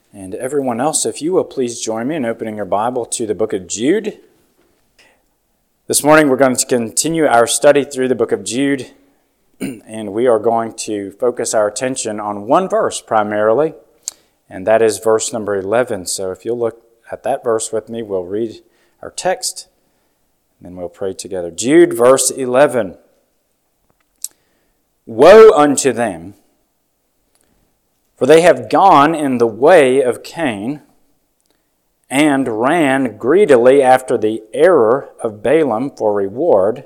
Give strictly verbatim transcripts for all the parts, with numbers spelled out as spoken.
And everyone else, if you will please join me in opening your Bible to the book of Jude. This morning we're going to continue our study through the book of Jude, and we are going to focus our attention on one verse primarily, and that is verse number eleven. So if you'll look at that verse with me, we'll read our text, and then we'll pray together. Jude, verse eleven. Woe unto them, for they have gone in the way of Cain, and ran greedily after the error of Balaam for reward,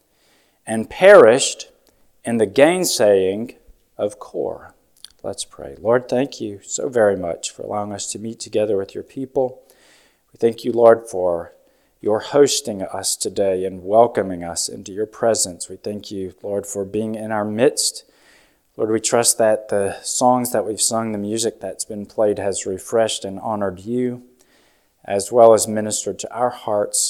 and perished in the gainsaying of Korah. Let's pray. Lord, thank you so very much for allowing us to meet together with your people. We thank you, Lord, for your hosting us today and welcoming us into your presence. We thank you, Lord, for being in our midst. Lord, we trust that the songs that we've sung, the music that's been played has refreshed and honored you, as well as ministered to our hearts.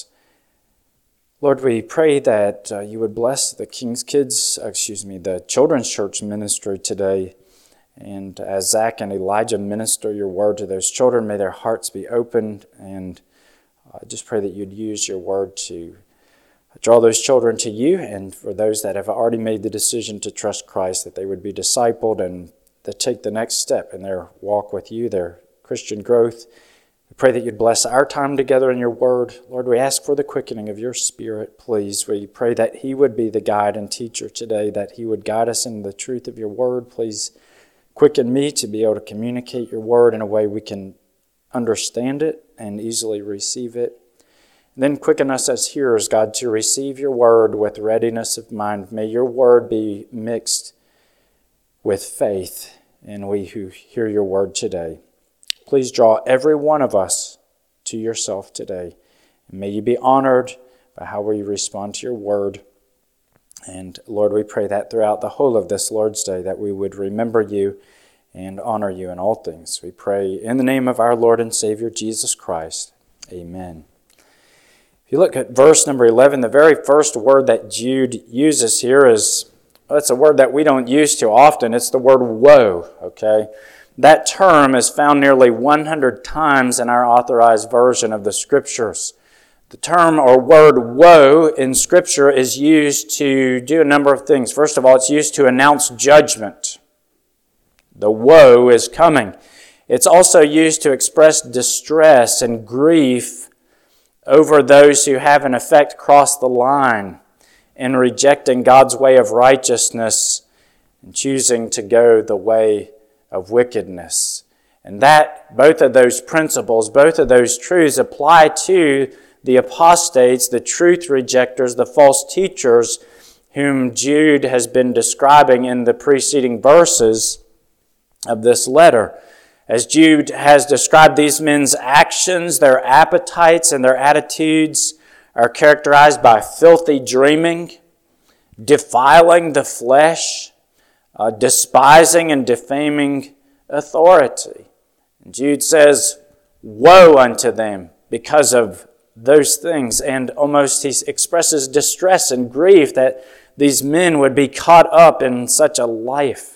Lord, we pray that uh, you would bless the King's Kids, excuse me, the Children's Church ministry today. And as Zach and Elijah minister your word to those children, may their hearts be opened. And I uh, just pray that you'd use your word to draw those children to you, and for those that have already made the decision to trust Christ, that they would be discipled and to take the next step in their walk with you, their Christian growth. We pray that you'd bless our time together in your word. Lord, we ask for the quickening of your Spirit, please. We pray that he would be the guide and teacher today, that he would guide us in the truth of your word. Please quicken me to be able to communicate your word in a way we can understand it and easily receive it. Then quicken us as hearers, God, to receive your word with readiness of mind. May your word be mixed with faith in we who hear your word today. Please draw every one of us to yourself today. And may you be honored by how we respond to your word. And Lord, we pray that throughout the whole of this Lord's Day, that we would remember you and honor you in all things. We pray in the name of our Lord and Savior, Jesus Christ. Amen. If you look at verse number eleven, the very first word that Jude uses here is, well, it's a word that we don't use too often. It's the word woe, okay? That term is found nearly one hundred times in our authorized version of the Scriptures. The term or word woe in Scripture is used to do a number of things. First of all, it's used to announce judgment. The woe is coming. It's also used to express distress and grief over those who have in effect crossed the line in rejecting God's way of righteousness and choosing to go the way of wickedness. And that, both of those principles, both of those truths apply to the apostates, the truth rejectors, the false teachers, whom Jude has been describing in the preceding verses of this letter. As Jude has described, these men's actions, their appetites, and their attitudes are characterized by filthy dreaming, defiling the flesh, uh, despising and defaming authority. And Jude says, woe unto them because of those things. And almost he expresses distress and grief that these men would be caught up in such a life.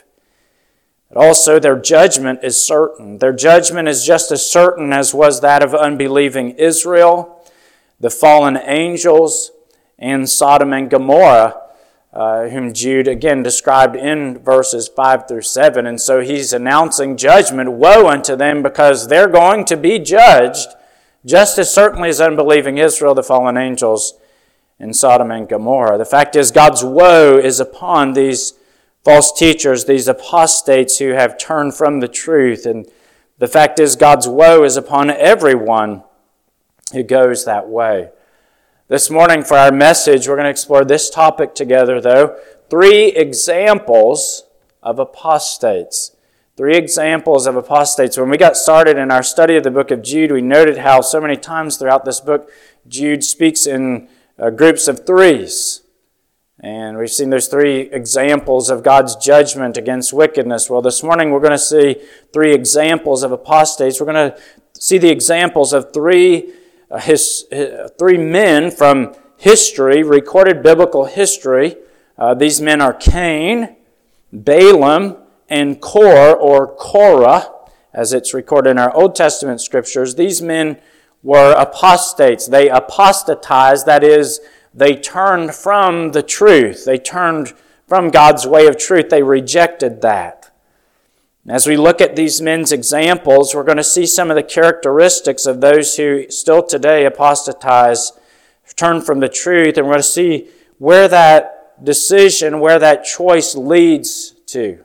But also their judgment is certain. Their judgment is just as certain as was that of unbelieving Israel, the fallen angels, and Sodom and Gomorrah, uh, whom Jude again described in verses five through seven. And so he's announcing judgment. Woe unto them, because they're going to be judged just as certainly as unbelieving Israel, the fallen angels, and Sodom and Gomorrah. The fact is, God's woe is upon these false teachers, these apostates who have turned from the truth. And the fact is, God's woe is upon everyone who goes that way. This morning for our message, we're going to explore this topic together, though. Three examples of apostates. Three examples of apostates. When we got started in our study of the book of Jude, we noted how so many times throughout this book, Jude speaks in uh, groups of threes. And we've seen those three examples of God's judgment against wickedness. Well, this morning we're going to see three examples of apostates. We're going to see the examples of three, uh, his, uh, three men from history, recorded biblical history. Uh, these men are Cain, Balaam, and Kor or Korah. as it's recorded in our Old Testament scriptures, these men were apostates. They apostatized, that is, they turned from the truth. They turned from God's way of truth. They rejected that. As we look at these men's examples, we're going to see some of the characteristics of those who still today apostatize, turn from the truth, and we're going to see where that decision, where that choice leads to.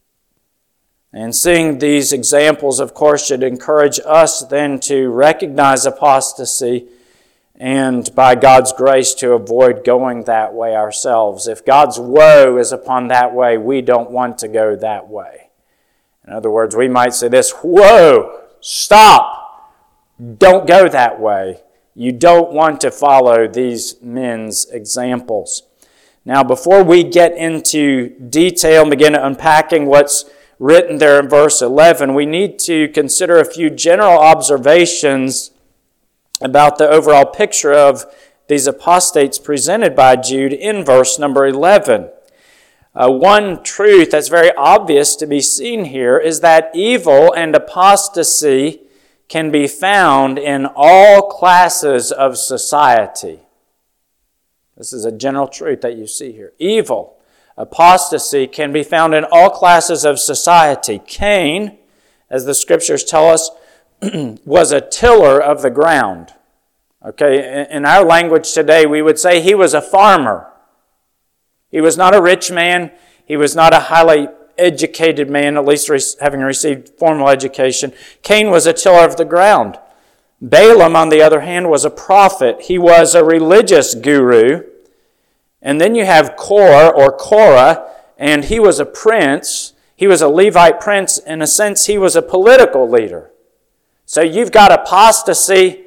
And seeing these examples, of course, should encourage us then to recognize apostasy and by God's grace to avoid going that way ourselves. If God's woe is upon that way, we don't want to go that way. In other words, we might say this, whoa, stop, don't go that way. You don't want to follow these men's examples. Now, before we get into detail and begin unpacking what's written there in verse eleven, we need to consider a few general observations about the overall picture of these apostates presented by Jude in verse number eleven. Uh, one truth that's very obvious to be seen here is that evil and apostasy can be found in all classes of society. This is a general truth that you see here. Evil, apostasy can be found in all classes of society. Cain, as the scriptures tell us, was a tiller of the ground. Okay, in our language today, we would say he was a farmer. He was not a rich man. He was not a highly educated man, at least having received formal education. Cain was a tiller of the ground. Balaam, on the other hand, was a prophet. He was a religious guru. And then you have Kor, or Korah, and he was a prince. He was a Levite prince. In a sense, he was a political leader. So you've got apostasy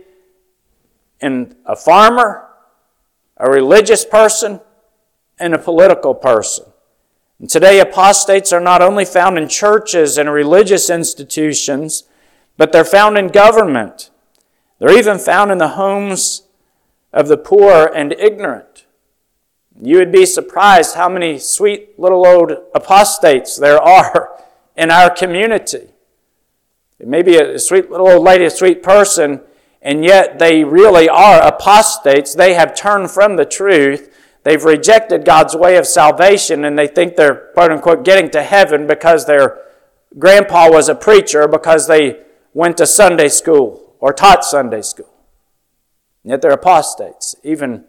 in a farmer, a religious person, and a political person. And today, apostates are not only found in churches and religious institutions, but they're found in government. They're even found in the homes of the poor and ignorant. You would be surprised how many sweet little old apostates there are in our community. It may be a sweet little old lady, a sweet person, and yet they really are apostates. They have turned from the truth. They've rejected God's way of salvation, and they think they're, quote-unquote, getting to heaven because their grandpa was a preacher, because they went to Sunday school or taught Sunday school. And yet they're apostates, even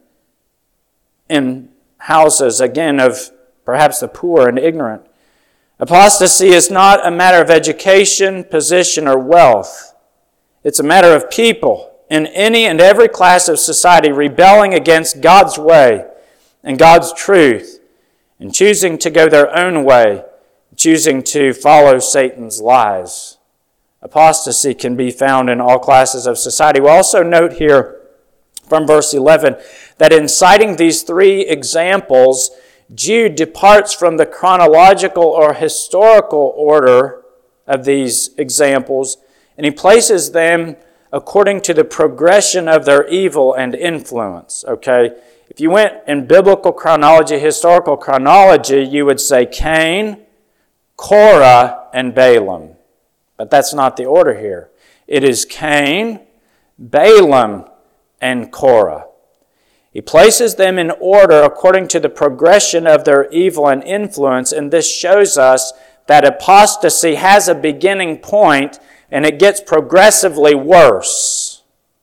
in houses, again, of perhaps the poor and ignorant. Apostasy is not a matter of education, position, or wealth. It's a matter of people in any and every class of society rebelling against God's way and God's truth, and choosing to go their own way, choosing to follow Satan's lies. Apostasy can be found in all classes of society. We'll also note here from verse eleven that in citing these three examples, Jude departs from the chronological or historical order of these examples, and he places them according to the progression of their evil and influence. Okay? If you went in biblical chronology, historical chronology, you would say Cain, Korah, and Balaam. But that's not the order here. It is Cain, Balaam, and Korah. He places them in order according to the progression of their evil and influence, and this shows us that apostasy has a beginning point and it gets progressively worse.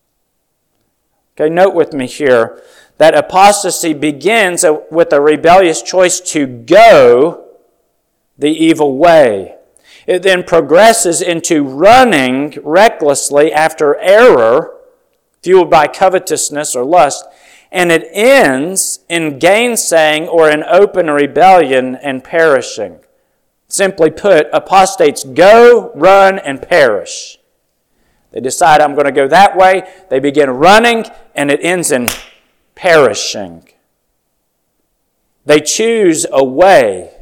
Okay, note with me here that apostasy begins with a rebellious choice to go the evil way. It then progresses into running recklessly after error, fueled by covetousness or lust, and it ends in gainsaying or in open rebellion and perishing. Simply put, apostates go, run, and perish. They decide, I'm going to go that way. They begin running, and it ends in perishing. They choose a way.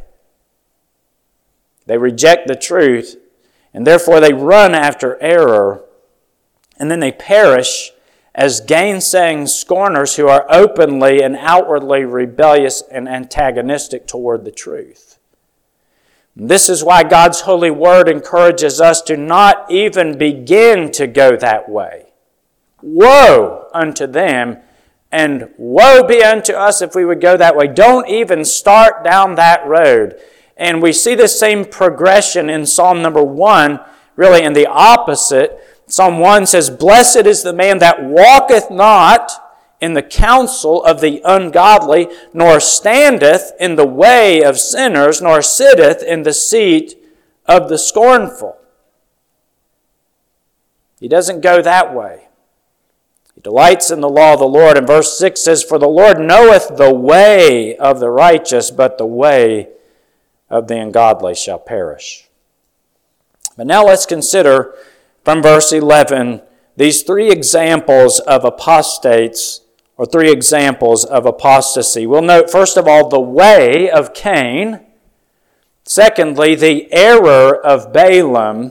They reject the truth, and therefore they run after error, and then they perish as gainsaying scorners who are openly and outwardly rebellious and antagonistic toward the truth. This is why God's holy word encourages us to not even begin to go that way. Woe unto them, and woe be unto us if we would go that way. Don't even start down that road. And we see the same progression in Psalm number one, really in the opposite. Psalm one says, Blessed is the man that walketh not in the counsel of the ungodly, nor standeth in the way of sinners, nor sitteth in the seat of the scornful. He doesn't go that way. He delights in the law of the Lord. And verse six says, For the Lord knoweth the way of the righteous, but the way of the ungodly shall perish. But now let's consider from verse eleven these three examples of apostates, or three examples of apostasy. We'll note, first of all, the way of Cain. Secondly, the error of Balaam.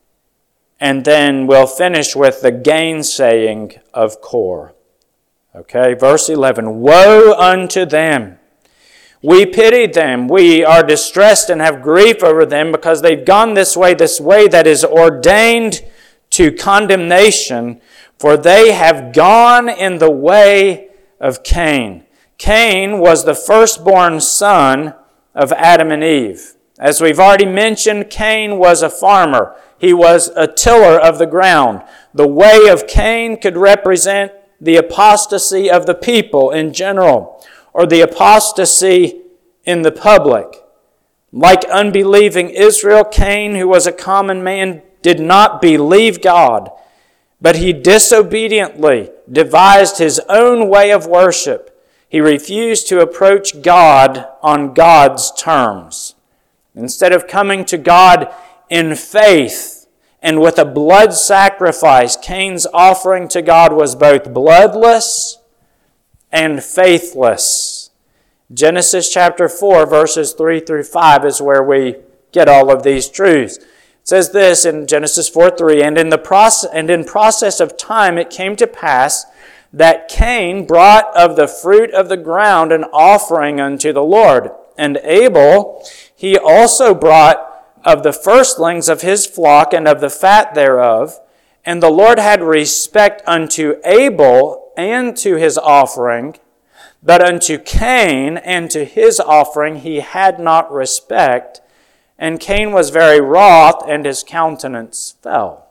And then we'll finish with the gainsaying of Kor. Okay, verse eleven. Woe unto them! We pity them. We are distressed and have grief over them because they've gone this way, this way that is ordained to condemnation, for they have gone in the way of Cain. Cain was the firstborn son of Adam and Eve. As we've already mentioned, Cain was a farmer. He was a tiller of the ground. The way of Cain could represent the apostasy of the people in general, or the apostasy in the public. Like unbelieving Israel, Cain, who was a common man, did not believe God, but he disobediently devised his own way of worship. He refused to approach God on God's terms. Instead of coming to God in faith and with a blood sacrifice, Cain's offering to God was both bloodless and faithless. Genesis chapter four, verses three through five is where we get all of these truths. It says this in Genesis four three, and in the process and in process of time it came to pass that Cain brought of the fruit of the ground an offering unto the Lord, and Abel he also brought of the firstlings of his flock and of the fat thereof. And the Lord had respect unto Abel and to his offering, but unto Cain and to his offering he had not respect. And Cain was very wroth, and his countenance fell.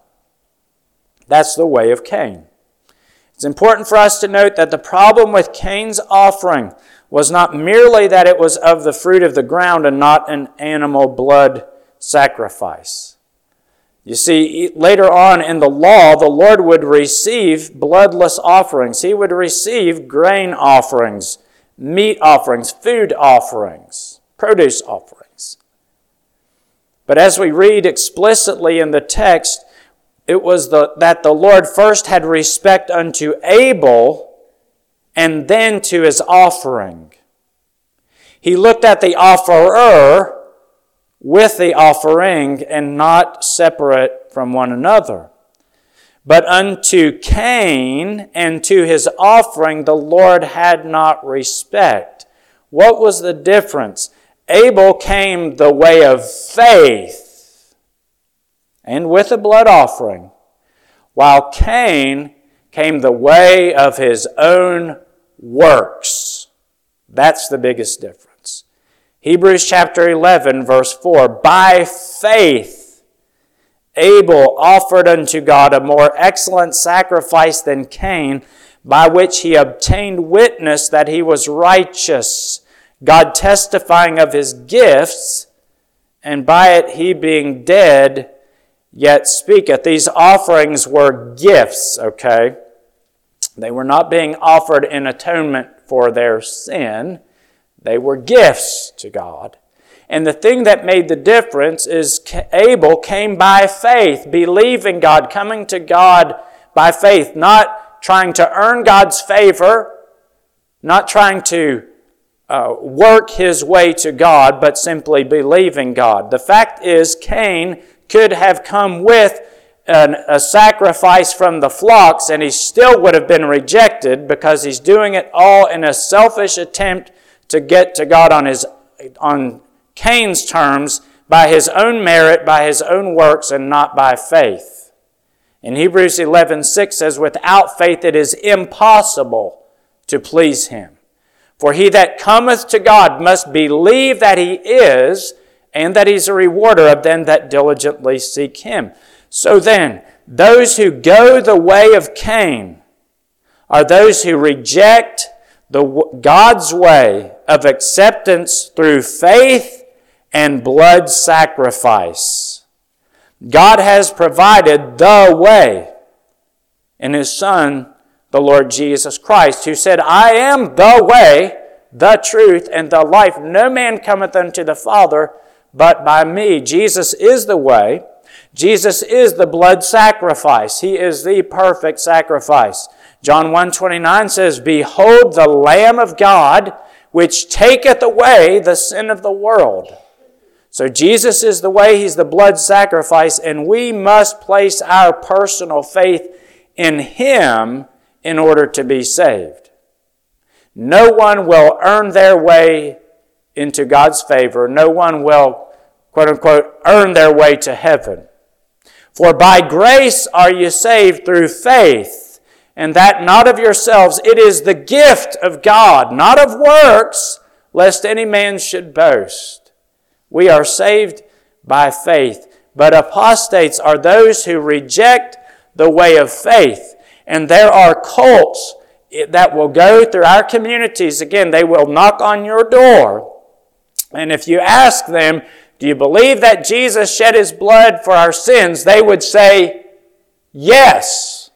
That's the way of Cain. It's important for us to note that the problem with Cain's offering was not merely that it was of the fruit of the ground and not an animal blood sacrifice. You see, later on in the law, the Lord would receive bloodless offerings. He would receive grain offerings, meat offerings, food offerings, produce offerings. But as we read explicitly in the text, it was the, that the Lord first had respect unto Abel and then to his offering. He looked at the offerer with the offering and not separate from one another. But unto Cain and to his offering the Lord had not respect. What was the difference? Abel came the way of faith and with a blood offering, while Cain came the way of his own works. That's the biggest difference. Hebrews chapter eleven, verse four, by faith Abel offered unto God a more excellent sacrifice than Cain, by which he obtained witness that he was righteous, God testifying of his gifts, and by it he being dead yet speaketh. These offerings were gifts, okay? They were not being offered in atonement for their sin. They were gifts to God. And the thing that made the difference is Abel came by faith, believing God, coming to God by faith, not trying to earn God's favor, not trying to uh, work his way to God, but simply believing God. The fact is, Cain could have come with an, a sacrifice from the flocks, and he still would have been rejected because he's doing it all in a selfish attempt to get to God on his on Cain's terms, by his own merit, by his own works, and not by faith. In Hebrews eleven six says, without faith it is impossible to please him. For he that cometh to God must believe that he is, and that he's a rewarder of them that diligently seek him. So then, those who go the way of Cain are those who reject the God's way of acceptance through faith and blood sacrifice. God has provided the way in his Son, the Lord Jesus Christ, who said, I am the way, the truth, and the life. No man cometh unto the Father but by me. Jesus is the way. Jesus is the blood sacrifice. He is the perfect sacrifice. John one twenty-nine says, behold the Lamb of God, which taketh away the sin of the world. So Jesus is the way, he's the blood sacrifice, and we must place our personal faith in him in order to be saved. No one will earn their way into God's favor. No one will, quote unquote, earn their way to heaven. For by grace are you saved through faith, and that not of yourselves. It is the gift of God, not of works, lest any man should boast. We are saved by faith, but apostates are those who reject the way of faith. And there are cults that will go through our communities. Again, they will knock on your door. And if you ask them, do you believe that Jesus shed his blood for our sins? They would say, yes.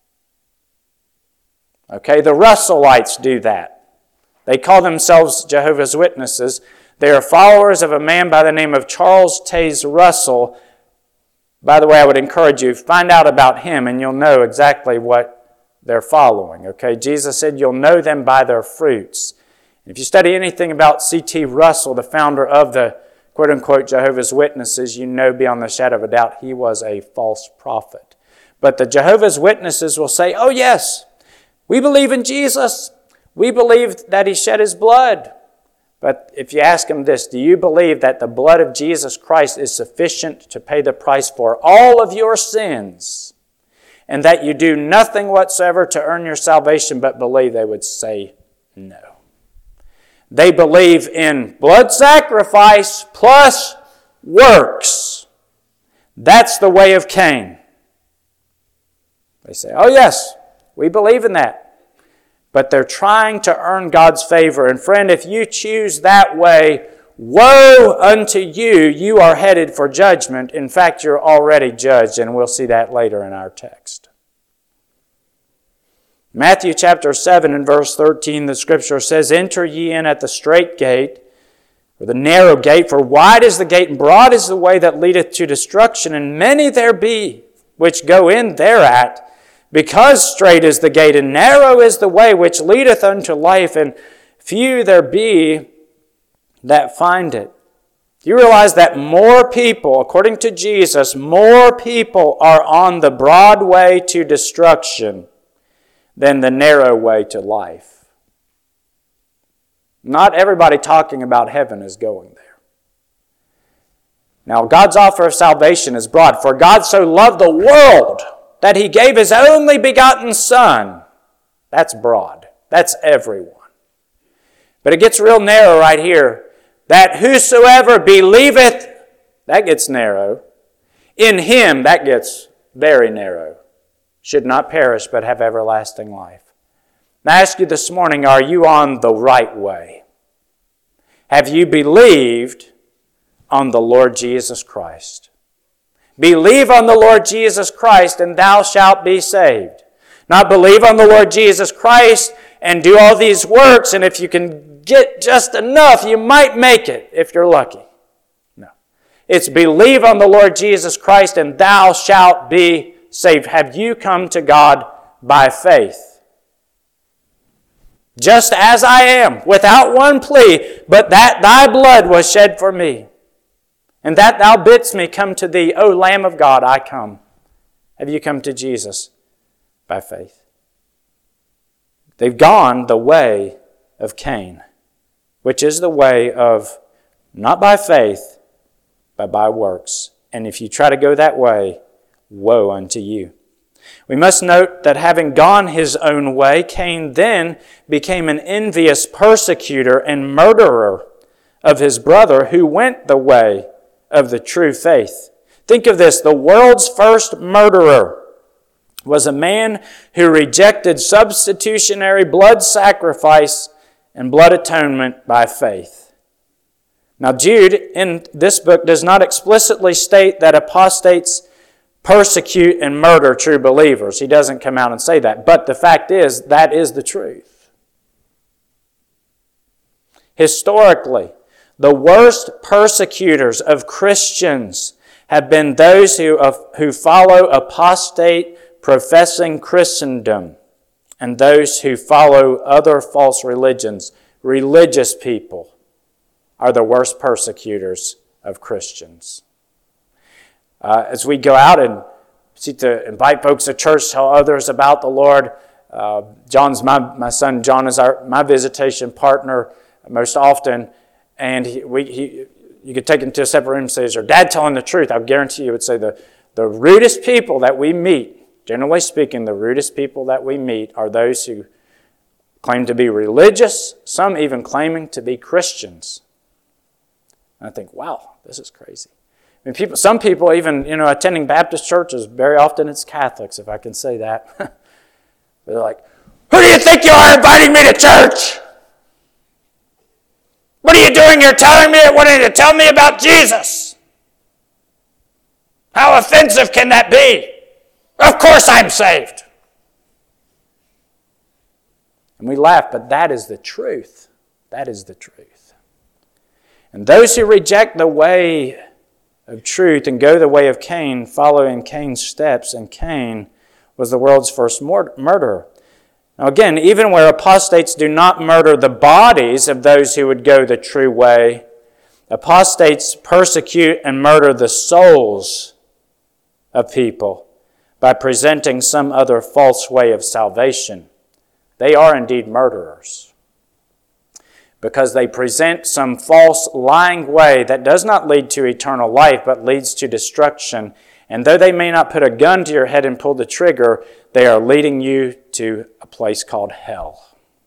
Okay, the Russellites do that. They call themselves Jehovah's Witnesses. They are followers of a man by the name of Charles Taze Russell. By the way, I would encourage you, find out about him and you'll know exactly what they're following. Okay, Jesus said you'll know them by their fruits. If you study anything about C T Russell, the founder of the quote-unquote Jehovah's Witnesses, you know beyond the shadow of a doubt he was a false prophet. But the Jehovah's Witnesses will say, oh yes, we believe in Jesus. We believe that he shed his blood. But if you ask them this, do you believe that the blood of Jesus Christ is sufficient to pay the price for all of your sins, and that you do nothing whatsoever to earn your salvation but believe? They would say no. They believe in blood sacrifice plus works. That's the way of Cain. They say, oh yes, we believe in that. But they're trying to earn God's favor. And friend, if you choose that way, woe unto you, you are headed for judgment. In fact, you're already judged, and we'll see that later in our text. Matthew chapter seven and verse thirteen, the scripture says, enter ye in at the strait gate, or the narrow gate, for wide is the gate and broad is the way that leadeth to destruction, and many there be which go in thereat. Because strait is the gate and narrow is the way which leadeth unto life, and few there be that find it. You realize that more people, according to Jesus, more people are on the broad way to destruction than the narrow way to life. Not everybody talking about heaven is going there. Now, God's offer of salvation is broad. For God so loved the world that he gave his only begotten Son. That's broad. That's everyone. But it gets real narrow right here. That whosoever believeth, that gets narrow. In him, that gets very narrow. Should not perish, but have everlasting life. Now I ask you this morning, are you on the right way? Have you believed on the Lord Jesus Christ? Believe on the Lord Jesus Christ, and thou shalt be saved. Not believe on the Lord Jesus Christ and do all these works, and if you can get just enough, you might make it if you're lucky. No. It's believe on the Lord Jesus Christ, and thou shalt be saved. Have you come to God by faith? Just as I am, without one plea, but that thy blood was shed for me, and that thou bidst me come to thee, O Lamb of God, I come. Have you come to Jesus by faith? They've gone the way of Cain, which is the way of not by faith, but by works. And if you try to go that way, woe unto you. We must note that having gone his own way, Cain then became an envious persecutor and murderer of his brother who went the way of the true faith. Think of this, the world's first murderer was a man who rejected substitutionary blood sacrifice and blood atonement by faith. Now Jude, in this book, does not explicitly state that apostates persecute and murder true believers. He doesn't come out and say that. But the fact is, that is the truth. Historically, the worst persecutors of Christians have been those who, who follow apostate professing Christendom and those who follow other false religions. Religious people are the worst persecutors of Christians. Uh, as we go out and seek to invite folks to church, tell others about the Lord, uh, John's my my son John is our my visitation partner most often, and he, we he you could take him to a separate room and say, "Is your dad telling the truth?" I guarantee you would say the the rudest people that we meet, generally speaking, the rudest people that we meet are those who claim to be religious, some even claiming to be Christians. And I think, wow, this is crazy. I mean, people, some people even, you know, attending Baptist churches, very often it's Catholics, if I can say that. They're like, who do you think you are inviting me to church? What are you doing here telling me, wanting to tell me about Jesus? How offensive can that be? Of course I'm saved. And we laugh, but that is the truth. That is the truth. And those who reject the way of truth and go the way of Cain, follow in Cain's steps, and Cain was the world's first murderer. Now again, even where apostates do not murder the bodies of those who would go the true way, apostates persecute and murder the souls of people by presenting some other false way of salvation. They are indeed murderers, because they present some false, lying way that does not lead to eternal life, but leads to destruction. And though they may not put a gun to your head and pull the trigger, they are leading you to a place called hell.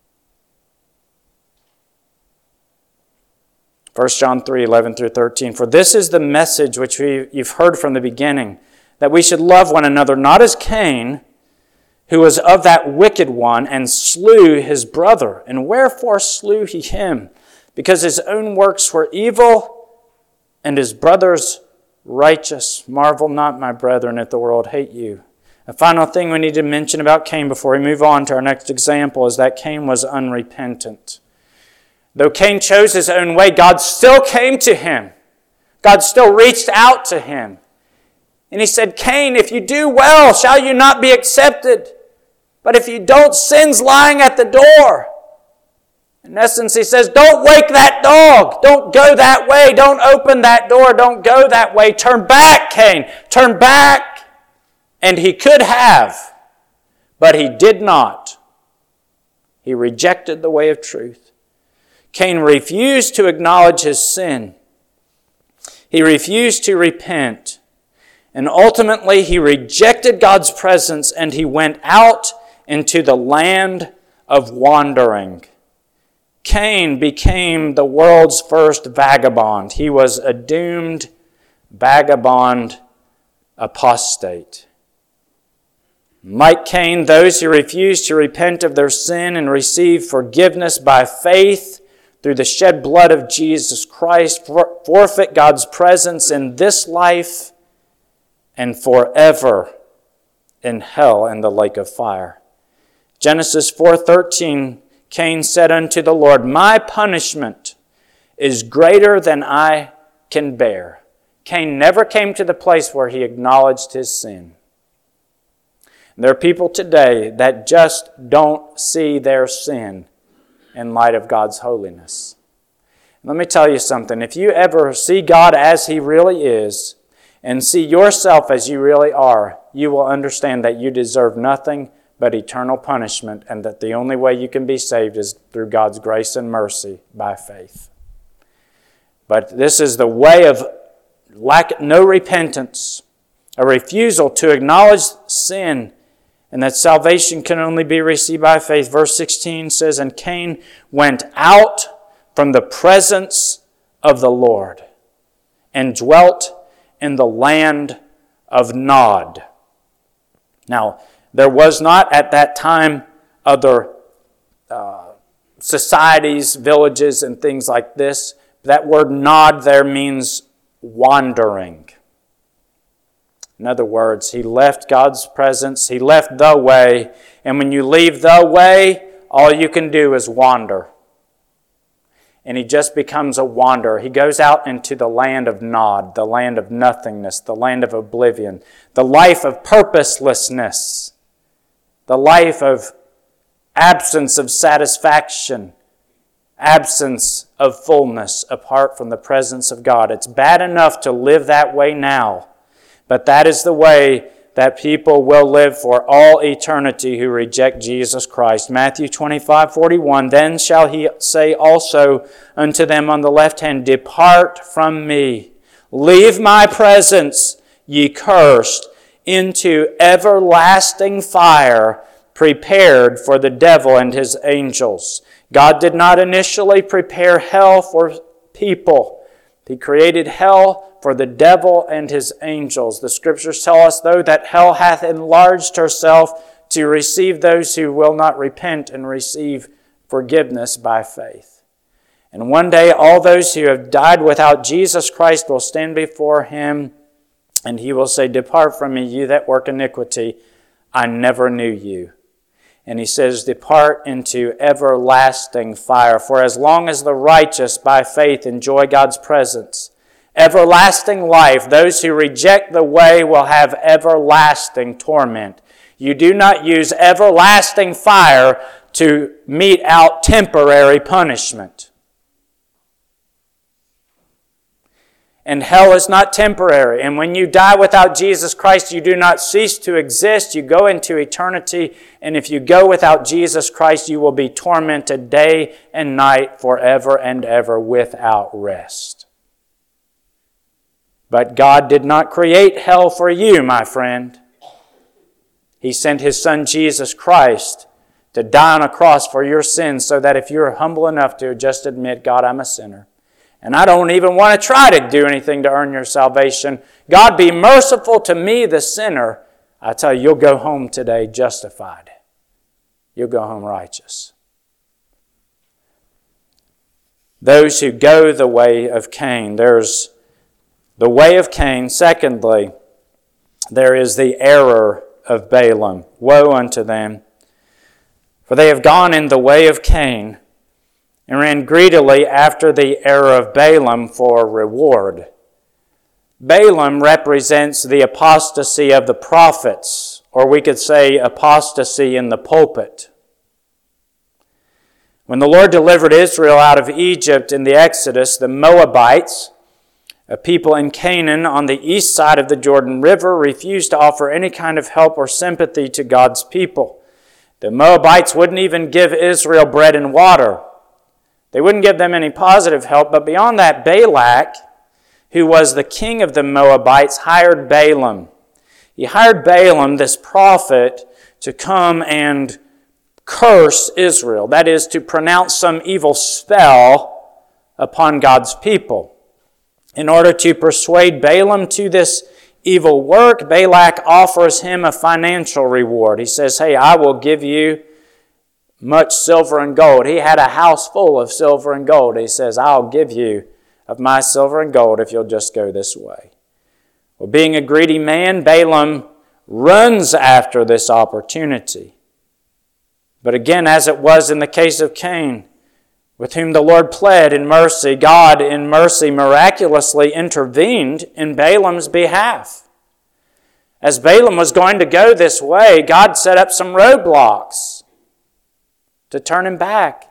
First John three, eleven through thirteen. For this is the message which we, you've heard from the beginning, that we should love one another, not as Cain, who was of that wicked one, and slew his brother. And wherefore slew he him? Because his own works were evil, and his brother's righteous. Marvel not, my brethren, if the world hate you. A final thing we need to mention about Cain before we move on to our next example is that Cain was unrepentant. Though Cain chose his own way, God still came to him. God still reached out to him. And he said, Cain, if you do well, shall you not be accepted? But if you don't, sin's lying at the door. In essence, he says, don't wake that dog. Don't go that way. Don't open that door. Don't go that way. Turn back, Cain. Turn back. And he could have, but he did not. He rejected the way of truth. Cain refused to acknowledge his sin. He refused to repent. And ultimately, he rejected God's presence and he went out into the land of wandering. Cain became the world's first vagabond. He was a doomed vagabond apostate. Like Cain, those who refuse to repent of their sin and receive forgiveness by faith through the shed blood of Jesus Christ forfeit God's presence in this life and forever in hell and the lake of fire. Genesis four thirteen, Cain said unto the Lord, my punishment is greater than I can bear. Cain never came to the place where he acknowledged his sin. There are people today that just don't see their sin in light of God's holiness. Let me tell you something. If you ever see God as He really is and see yourself as you really are, you will understand that you deserve nothing but eternal punishment and that the only way you can be saved is through God's grace and mercy by faith. But this is the way of lack no repentance, a refusal to acknowledge sin, and that salvation can only be received by faith. Verse sixteen says, "And Cain went out from the presence of the Lord, and dwelt in the land of Nod." Now, there was not at that time other uh, societies, villages, and things like this. That word Nod there means wandering. In other words, he left God's presence, he left the way, and when you leave the way, all you can do is wander. And he just becomes a wanderer. He goes out into the land of Nod, the land of nothingness, the land of oblivion, the life of purposelessness, the life of absence of satisfaction, absence of fullness apart from the presence of God. It's bad enough to live that way now, but that is the way that people will live for all eternity who reject Jesus Christ. Matthew twenty-five forty-one, "Then shall he say also unto them on the left hand, Depart from me, leave my presence, ye cursed, into everlasting fire, prepared for the devil and his angels." God did not initially prepare hell for people. He created hell for the devil and his angels. The Scriptures tell us, though, that hell hath enlarged herself to receive those who will not repent and receive forgiveness by faith. And one day all those who have died without Jesus Christ will stand before Him, and He will say, "Depart from me, you that work iniquity. I never knew you." And He says, "Depart into everlasting fire." For as long as the righteous by faith enjoy God's presence, everlasting life, those who reject the way will have everlasting torment. You do not use everlasting fire to mete out temporary punishment. And hell is not temporary. And when you die without Jesus Christ, you do not cease to exist. You go into eternity. And if you go without Jesus Christ, you will be tormented day and night forever and ever without rest. But God did not create hell for you, my friend. He sent His Son Jesus Christ to die on a cross for your sins, so that if you're humble enough to just admit, "God, I'm a sinner, and I don't even want to try to do anything to earn your salvation. God, be merciful to me, the sinner," I tell you, you'll go home today justified. You'll go home righteous. Those who go the way of Cain. There's the way of Cain. Secondly, there is the error of Balaam. Woe unto them! For they have gone in the way of Cain, and ran greedily after the error of Balaam for reward. Balaam represents the apostasy of the prophets, or we could say apostasy in the pulpit. When the Lord delivered Israel out of Egypt in the Exodus, the Moabites, a people in Canaan on the east side of the Jordan River, refused to offer any kind of help or sympathy to God's people. The Moabites wouldn't even give Israel bread and water. They wouldn't give them any positive help, but beyond that, Balak, who was the king of the Moabites, hired Balaam. He hired Balaam, this prophet, to come and curse Israel. That is, to pronounce some evil spell upon God's people. In order to persuade Balaam to this evil work, Balak offers him a financial reward. He says, "Hey, I will give you much silver and gold." He had a house full of silver and gold. He says, "I'll give you of my silver and gold if you'll just go this way." Well, being a greedy man, Balaam runs after this opportunity. But again, as it was in the case of Cain, with whom the Lord pled in mercy, God in mercy miraculously intervened in Balaam's behalf. As Balaam was going to go this way, God set up some roadblocks to turn him back.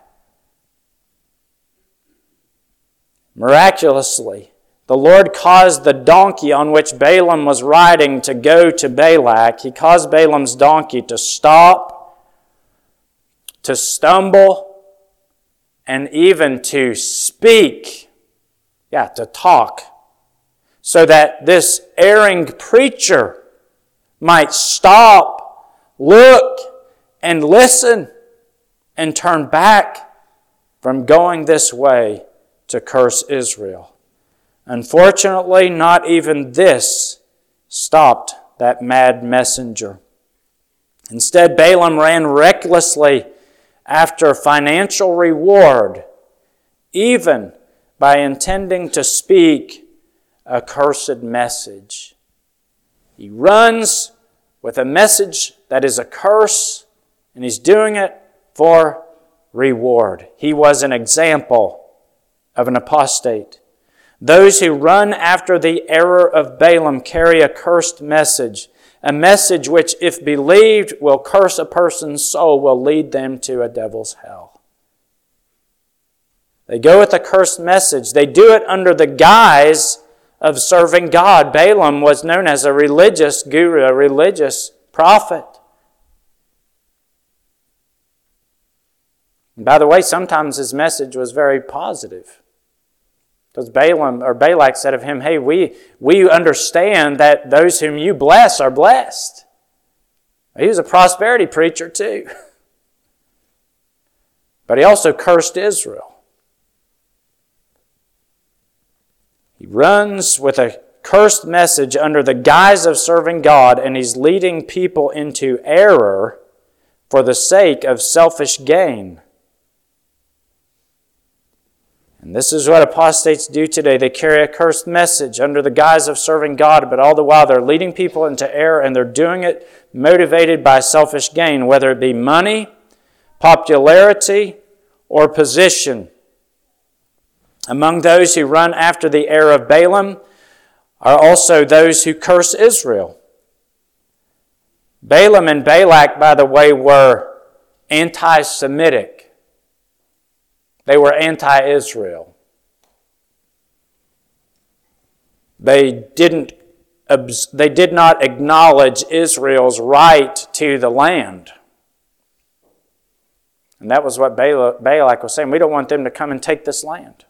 Miraculously, the Lord caused the donkey on which Balaam was riding to go to Balak. He caused Balaam's donkey to stop, to stumble, and even to speak. Yeah, to talk. so that this erring preacher might stop, look, and listen, and turn back from going this way to curse Israel. Unfortunately, not even this stopped that mad messenger. Instead, Balaam ran recklessly after financial reward, even by intending to speak a cursed message. He runs with a message that is a curse, and he's doing it for reward. He was an example of an apostate. Those who run after the error of Balaam carry a cursed message, a message which, if believed, will curse a person's soul, will lead them to a devil's hell. They go with a cursed message. They do it under the guise of serving God. Balaam was known as a religious guru, a religious prophet. And by the way, sometimes his message was very positive. Because Balaam or Balak said of him, hey, we, we understand that those whom you bless are blessed. He was a prosperity preacher too. But he also cursed Israel. He runs with a cursed message under the guise of serving God, and he's leading people into error for the sake of selfish gain. And this is what apostates do today. They carry a cursed message under the guise of serving God, but all the while they're leading people into error, and they're doing it motivated by selfish gain, whether it be money, popularity, or position. Among those who run after the error of Balaam are also those who curse Israel. Balaam and Balak, by the way, were anti-Semitic. They were anti-Israel. They didn't, they did not acknowledge Israel's right to the land. And that was what Balak was saying. We don't want them to come and take this land.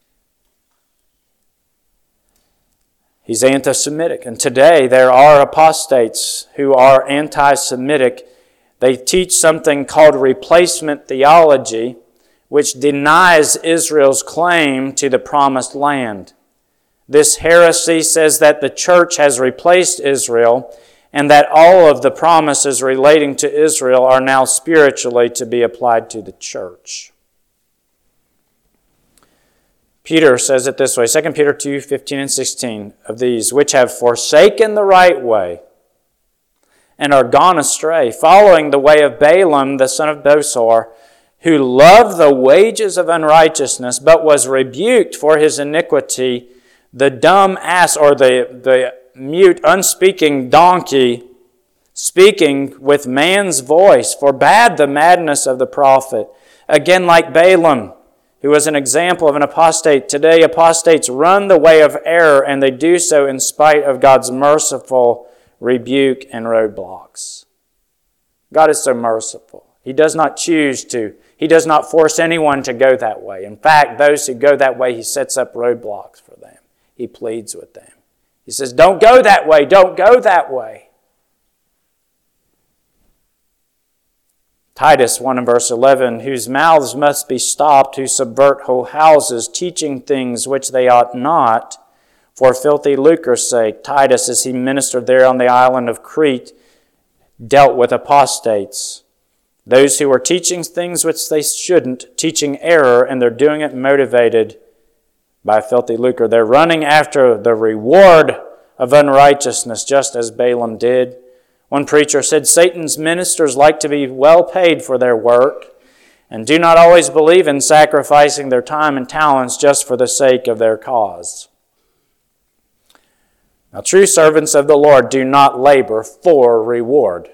He's anti-Semitic. And today there are apostates who are anti-Semitic. They teach something called replacement theology, which denies Israel's claim to the promised land. This heresy says that the church has replaced Israel and that all of the promises relating to Israel are now spiritually to be applied to the church. Peter says it this way, Second Peter two, fifteen and sixteen, of these, which have forsaken the right way and are gone astray, following the way of Balaam the son of Bosor, who loved the wages of unrighteousness, but was rebuked for his iniquity, the dumb ass, or the, the mute, unspeaking donkey, speaking with man's voice, forbade the madness of the prophet. Again, like Balaam, who was an example of an apostate, today apostates run the way of error, and they do so in spite of God's merciful rebuke and roadblocks. God is so merciful. He does not choose to He does not force anyone to go that way. In fact, those who go that way, He sets up roadblocks for them. He pleads with them. He says, don't go that way, don't go that way. Titus one and verse eleven, whose mouths must be stopped, who subvert whole houses, teaching things which they ought not, for filthy lucre's sake. Titus, as he ministered there on the island of Crete, dealt with apostates. Those who are teaching things which they shouldn't, teaching error, and they're doing it motivated by filthy lucre. They're running after the reward of unrighteousness, just as Balaam did. One preacher said, Satan's ministers like to be well paid for their work and do not always believe in sacrificing their time and talents just for the sake of their cause. Now, true servants of the Lord do not labor for reward.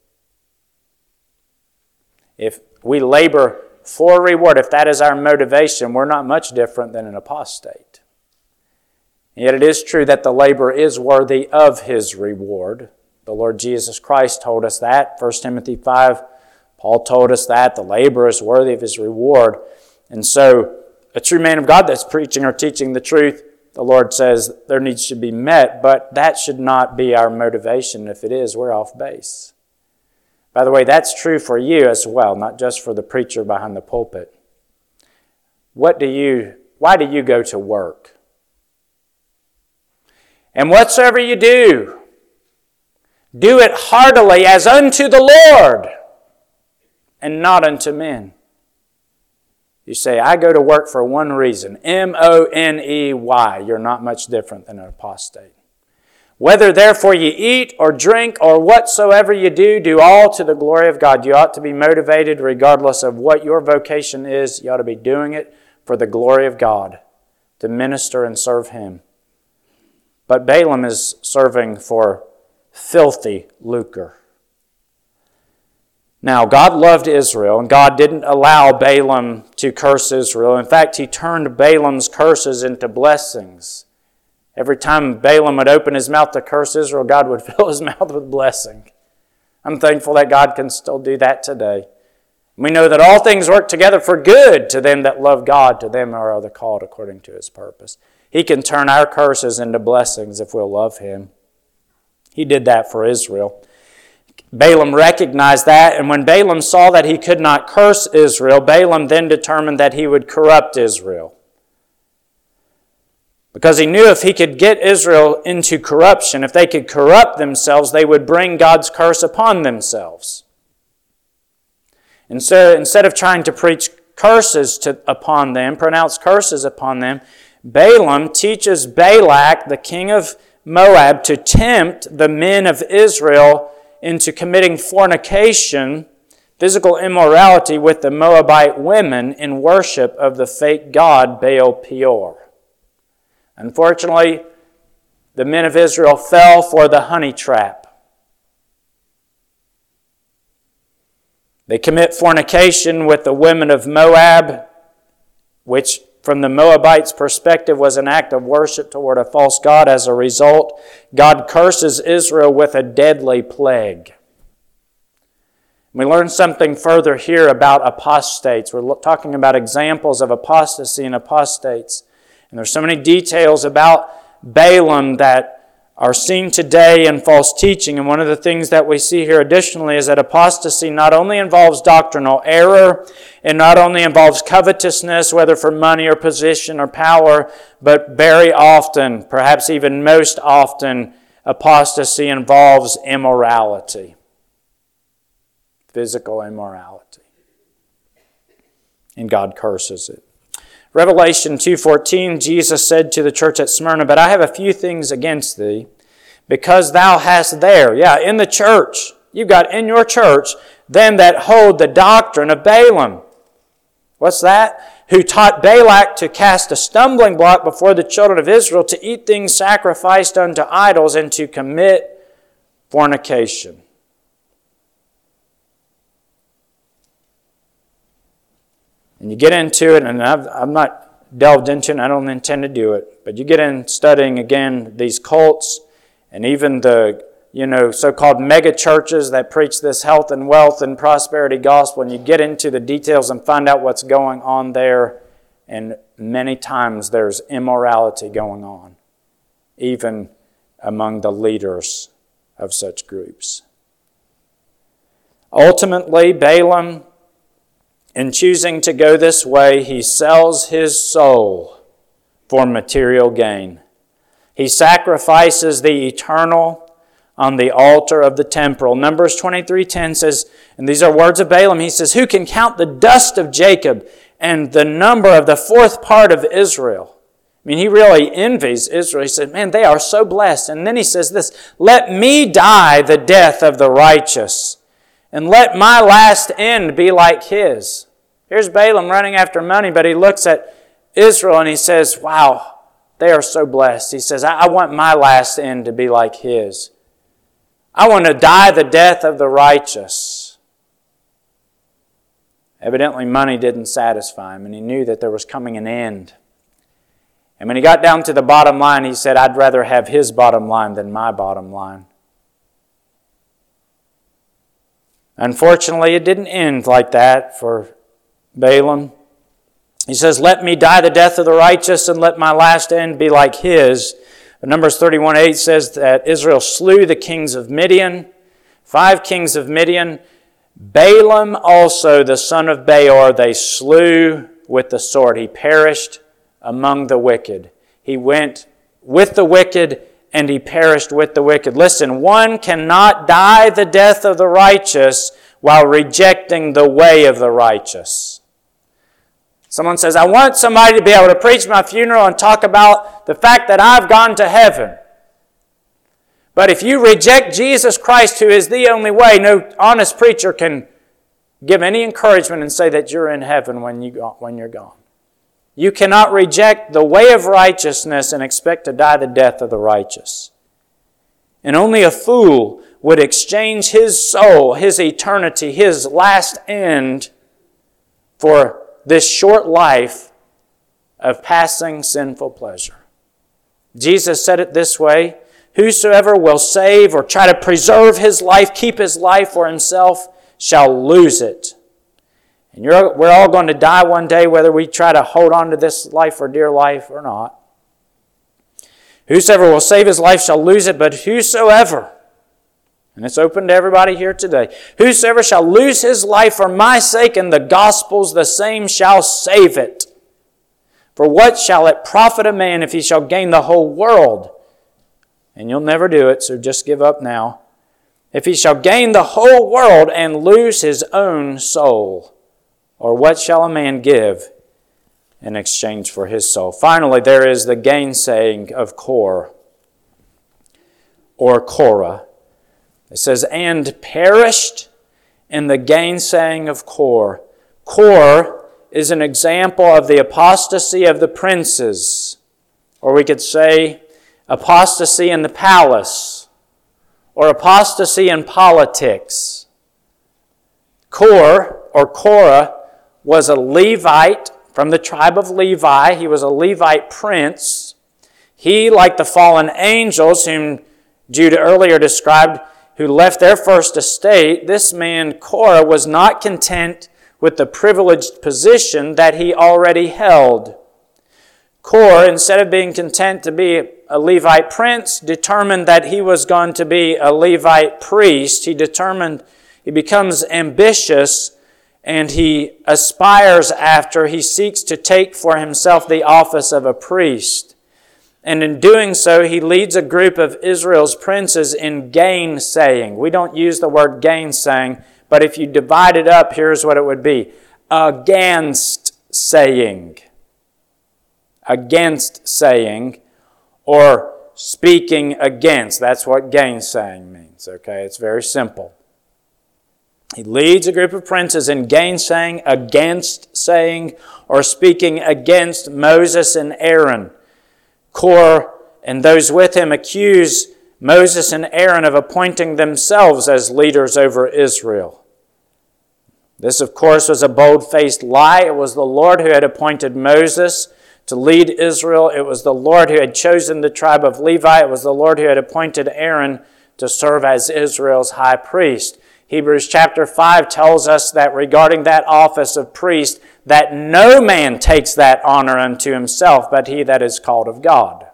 If we labor for reward, if that is our motivation, we're not much different than an apostate. And yet it is true that the labor is worthy of his reward. The Lord Jesus Christ told us that. First Timothy five, Paul told us that. The labor is worthy of his reward. And so a true man of God that's preaching or teaching the truth the Lord says their needs should be met, but that should not be our motivation. If it is, we're off base. By the way, that's true for you as well, not just for the preacher behind the pulpit. What do you, why do you go to work? And whatsoever you do, do it heartily as unto the Lord, and not unto men. You say, I go to work for one reason, M O N E Y. You're not much different than an apostate. Whether therefore you eat or drink or whatsoever you do, do all to the glory of God. You ought to be motivated regardless of what your vocation is. You ought to be doing it for the glory of God, to minister and serve Him. But Balaam is serving for filthy lucre. Now, God loved Israel, and God didn't allow Balaam to curse Israel. In fact, He turned Balaam's curses into blessings. Every time Balaam would open his mouth to curse Israel, God would fill his mouth with blessing. I'm thankful that God can still do that today. We know that all things work together for good to them that love God, to them are the called according to His purpose. He can turn our curses into blessings if we'll love Him. He did that for Israel. Balaam recognized that, and when Balaam saw that he could not curse Israel, Balaam then determined that he would corrupt Israel. Because he knew if he could get Israel into corruption, if they could corrupt themselves, they would bring God's curse upon themselves. And so instead of trying to preach curses to, upon them, pronounce curses upon them, Balaam teaches Balak, the king of Moab, to tempt the men of Israel into committing fornication, physical immorality with the Moabite women in worship of the fake god Baal Peor. Unfortunately, the men of Israel fell for the honey trap. They commit fornication with the women of Moab, which from the Moabites' perspective was an act of worship toward a false god. As a result, God curses Israel with a deadly plague. We learn something further here about apostates. We're talking about examples of apostasy and apostates. And there's so many details about Balaam that are seen today in false teaching. And one of the things that we see here additionally is that apostasy not only involves doctrinal error, it not only involves covetousness, whether for money or position or power, but very often, perhaps even most often, apostasy involves immorality, physical immorality. And God curses it. Revelation two fourteen, Jesus said to the church at Smyrna, "But I have a few things against thee, because thou hast there," yeah, in the church, you've got in your church, "them that hold the doctrine of Balaam." What's that? "Who taught Balak to cast a stumbling block before the children of Israel, to eat things sacrificed unto idols, and to commit fornication." And you get into it, and I've, I've not delved into it, and I don't intend to do it, but you get in studying, again, these cults, and even the, you know, so-called mega churches that preach this health and wealth and prosperity gospel, and you get into the details and find out what's going on there, and many times there's immorality going on, even among the leaders of such groups. Ultimately, Balaam, in choosing to go this way, he sells his soul for material gain. He sacrifices the eternal on the altar of the temporal. Numbers twenty-three ten says, and these are words of Balaam, he says, "Who can count the dust of Jacob and the number of the fourth part of Israel?" I mean, he really envies Israel. He said, man, they are so blessed. And then he says this, "Let me die the death of the righteous, and let my last end be like his." Here's Balaam running after money, but he looks at Israel and he says, wow, they are so blessed. He says, I, I want my last end to be like his. I want to die the death of the righteous. Evidently, money didn't satisfy him, and he knew that there was coming an end. And when he got down to the bottom line, he said, I'd rather have his bottom line than my bottom line. Unfortunately, it didn't end like that for Balaam. He says, let me die the death of the righteous and let my last end be like his. But Numbers thirty-one eight says that Israel slew the kings of Midian, five kings of Midian. Balaam also, the son of Beor, they slew with the sword. He perished among the wicked. He went with the wicked and he perished with the wicked. Listen, one cannot die the death of the righteous while rejecting the way of the righteous. Someone says, I want somebody to be able to preach my funeral and talk about the fact that I've gone to heaven. But if you reject Jesus Christ, who is the only way, no honest preacher can give any encouragement and say that you're in heaven when, you go, when you're gone. You cannot reject the way of righteousness and expect to die the death of the righteous. And only a fool would exchange his soul, his eternity, his last end for this short life of passing sinful pleasure. Jesus said it this way, whosoever will save or try to preserve his life, keep his life for himself, shall lose it. And you're, we're all going to die one day, whether we try to hold on to this life for dear life or not. Whosoever will save his life shall lose it, but whosoever, and it's open to everybody here today, whosoever shall lose his life for my sake and the gospel's, the same shall save it. For what shall it profit a man if he shall gain the whole world? And you'll never do it, so just give up now. If he shall gain the whole world and lose his own soul, or what shall a man give in exchange for his soul? Finally, there is the gainsaying of Kor, or Korah. It says, and perished in the gainsaying of Kor. Kor is an example of the apostasy of the princes, or we could say apostasy in the palace, or apostasy in politics. Kor, or Korah, was a Levite from the tribe of Levi. He was a Levite prince. He, like the fallen angels whom Judah earlier described, who left their first estate, this man Korah was not content with the privileged position that he already held. Korah, instead of being content to be a Levite prince, determined that he was going to be a Levite priest. He determined, he becomes ambitious, and he aspires after, he seeks to take for himself the office of a priest. And in doing so, he leads a group of Israel's princes in gainsaying. We don't use the word gainsaying, but if you divide it up, here's what it would be. Against saying. Against saying, or speaking against. That's what gainsaying means, okay? It's very simple. He leads a group of princes in gainsaying, against saying, or speaking against Moses and Aaron. Korah and those with him accuse Moses and Aaron of appointing themselves as leaders over Israel. This, of course, was a bold-faced lie. It was the Lord who had appointed Moses to lead Israel. It was the Lord who had chosen the tribe of Levi. It was the Lord who had appointed Aaron to serve as Israel's high priest. Hebrews chapter five tells us that regarding that office of priest, that no man takes that honor unto himself, but he that is called of God.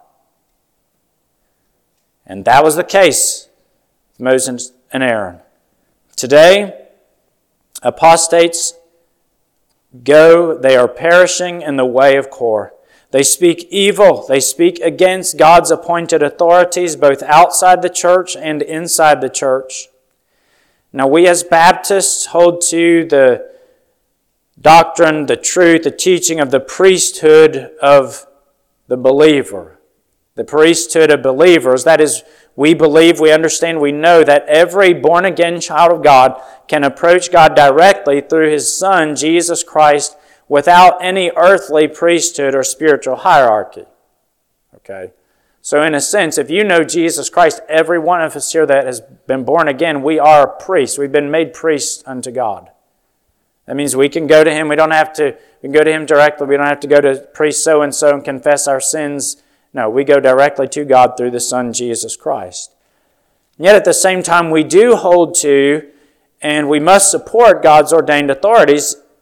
And that was the case with Moses and Aaron. Today, apostates go, they are perishing in the way of Korah. They speak evil. They speak against God's appointed authorities, both outside the church and inside the church. Now, we as Baptists hold to the doctrine, the truth, the teaching of the priesthood of the believer. The priesthood of believers, that is, we believe, we understand, we know that every born-again child of God can approach God directly through His Son, Jesus Christ, without any earthly priesthood or spiritual hierarchy. Okay? So in a sense, if you know Jesus Christ, every one of us here that has been born again, we are priests. We've been made priests unto God. That means we can go to Him. We don't have to, we can go to Him directly. We don't have to go to priest so-and-so and confess our sins. No, we go directly to God through the Son, Jesus Christ. And yet at the same time, we do hold to, and we must support God's ordained authorities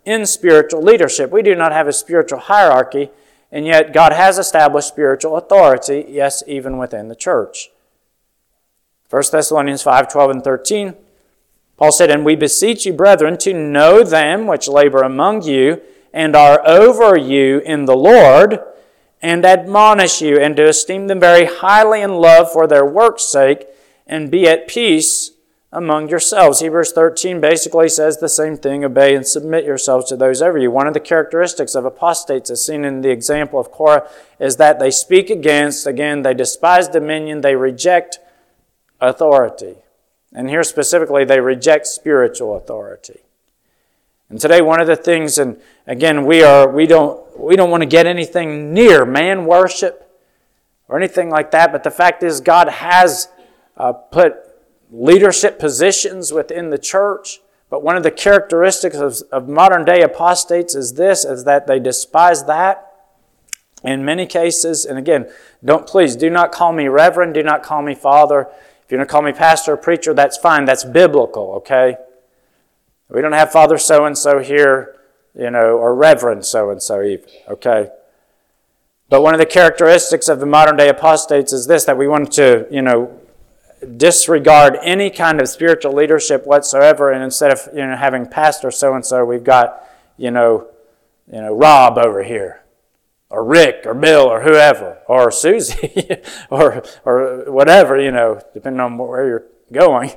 in spiritual leadership. We do not have a spiritual hierarchy, and yet God has established spiritual authority, yes, even within the church. First Thessalonians five, twelve and thirteen, Paul said, "And we beseech you, brethren, to know them which labor among you, and are over you in the Lord, and admonish you, and to esteem them very highly in love for their work's sake, and be at peace among yourselves." Hebrews thirteen basically says the same thing: obey and submit yourselves to those over you. One of the characteristics of apostates, as seen in the example of Korah, is that they speak against, again, they despise dominion, they reject authority. And here specifically, they reject spiritual authority. And today, one of the things, and again, we are we don't we don't want to get anything near man worship or anything like that. But the fact is, God has uh, put leadership positions within the church. But one of the characteristics of, of modern day apostates is this: is that they despise that. In many cases, and again, don't please do not call me reverend, do not call me father. If you're going to call me pastor or preacher, that's fine. That's biblical, okay? We don't have Father so-and-so here, you know, or Reverend so-and-so even, okay? But one of the characteristics of the modern day apostates is this, that we want to, you know, disregard any kind of spiritual leadership whatsoever, and instead of, you know, having Pastor so-and-so, we've got, you know, you know, Rob over here, or Rick, or Bill, or whoever, or Susie, or or whatever, you know, depending on where you're going.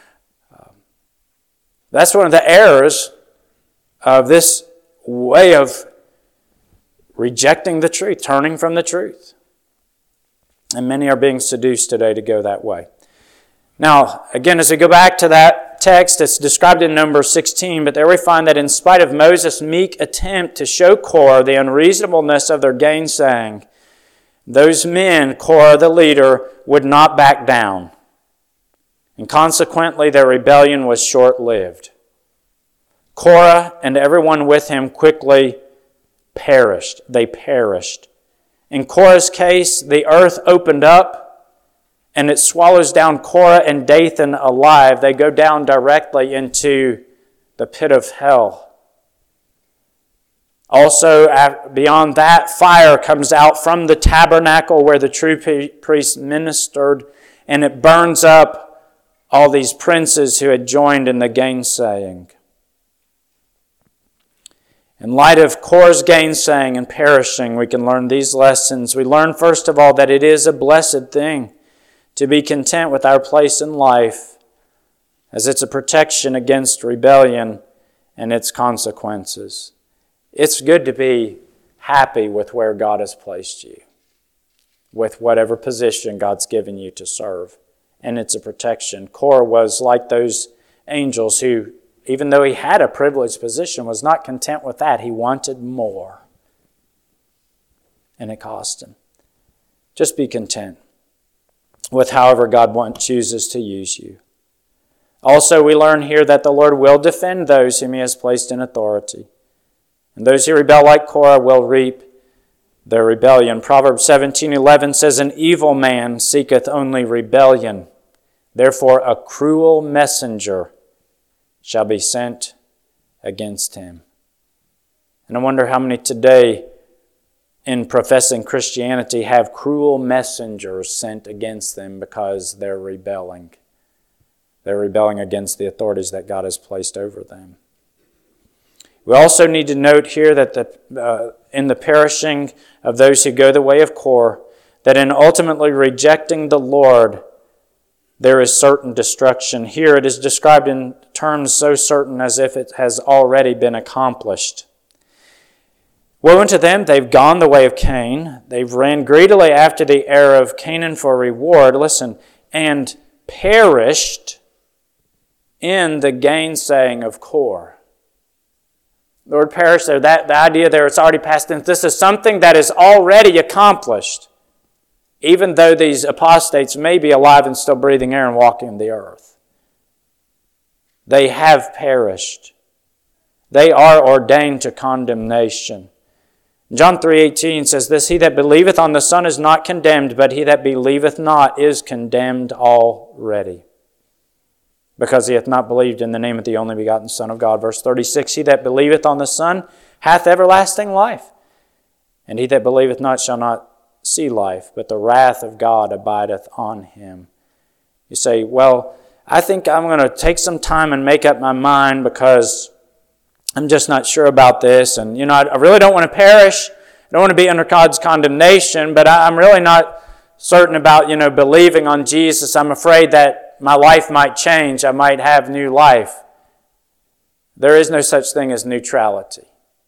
That's one of the errors of this way of rejecting the truth, turning from the truth. And many are being seduced today to go that way. Now, again, as we go back to that text, it's described in Numbers sixteen, but there we find that in spite of Moses' meek attempt to show Korah the unreasonableness of their gainsaying, those men, Korah the leader, would not back down. And consequently, their rebellion was short-lived. Korah and everyone with him quickly perished. They perished. In Korah's case, the earth opened up and it swallows down Korah and Dathan alive. They go down directly into the pit of hell. Also, beyond that, fire comes out from the tabernacle where the true priest ministered, and it burns up all these princes who had joined in the gainsaying. In light of Korah's gainsaying and perishing, we can learn these lessons. We learn, first of all, that it is a blessed thing to be content with our place in life, as it's a protection against rebellion and its consequences. It's good to be happy with where God has placed you, with whatever position God's given you to serve. And it's a protection. Korah was like those angels who, even though he had a privileged position, was not content with that. He wanted more. And it cost him. Just be content with however God wants, chooses to use you. Also, we learn here that the Lord will defend those whom He has placed in authority. And those who rebel like Korah will reap their rebellion. Proverbs seventeen eleven says, "An evil man seeketh only rebellion. Therefore a cruel messenger shall be sent against him." And I wonder how many today in professing Christianity have cruel messengers sent against them because they're rebelling. They're rebelling against the authorities that God has placed over them. We also need to note here that the, uh, in the perishing of those who go the way of Korah, that in ultimately rejecting the Lord, there is certain destruction. Here it is described in terms so certain as if it has already been accomplished. Woe unto them, they've gone the way of Cain. They've ran greedily after the heir of Canaan for reward. Listen, and perished in the gainsaying of Korah. The word perish there, that, the idea there, it's already past tense. This is something that is already accomplished, even though these apostates may be alive and still breathing air and walking the earth. They have perished. They are ordained to condemnation. John three eighteen says this, "He that believeth on the Son is not condemned, but he that believeth not is condemned already." because he hath not believed in the name of the only begotten Son of God. Verse thirty-six, he that believeth on the Son hath everlasting life, and he that believeth not shall not see life, but the wrath of God abideth on him. You say, well, I think I'm going to take some time and make up my mind because I'm just not sure about this. And, you know, I really don't want to perish. I don't want to be under God's condemnation, but I'm really not certain about, you know, believing on Jesus. I'm afraid that my life might change. I might have new life. There is no such thing as neutrality.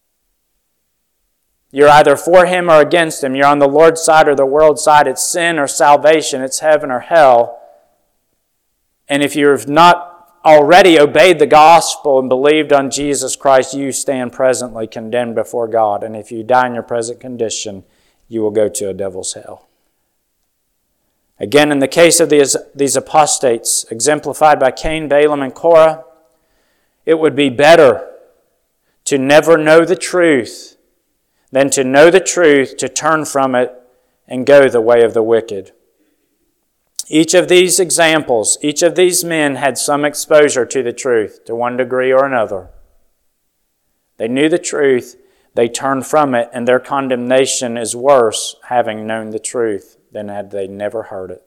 You're either for Him or against Him. You're on the Lord's side or the world's side. It's sin or salvation. It's heaven or hell. And if you've not already obeyed the gospel and believed on Jesus Christ, you stand presently condemned before God. And if you die in your present condition, you will go to a devil's hell. Again, in the case of these, these apostates, exemplified by Cain, Balaam, and Korah, it would be better to never know the truth than to know the truth, to turn from it, and go the way of the wicked. Each of these examples, each of these men had some exposure to the truth, to one degree or another. They knew the truth, they turned from it, and their condemnation is worse, having known the truth, than had they never heard it.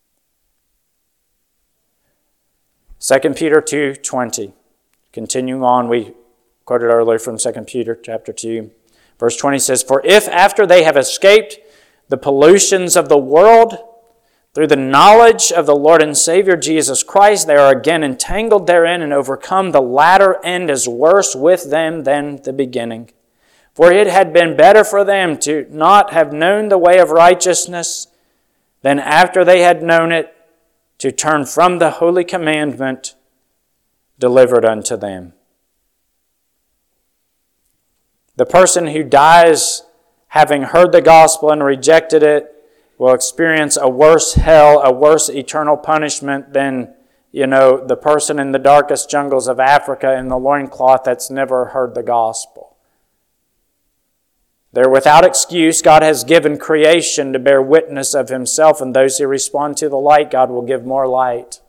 Second Peter two twenty. Continuing on, we quoted earlier from Second Peter chapter two. Verse twenty says, for if after they have escaped the pollutions of the world, through the knowledge of the Lord and Savior Jesus Christ, they are again entangled therein and overcome, the latter end is worse with them than the beginning. For it had been better for them to not have known the way of righteousness than after they had known it to turn from the holy commandment delivered unto them. The person who dies having heard the gospel and rejected it will experience a worse hell, a worse eternal punishment than, you know, the person in the darkest jungles of Africa in the loincloth that's never heard the gospel. They're without excuse. God has given creation to bear witness of Himself, and those who respond to the light, God will give more light.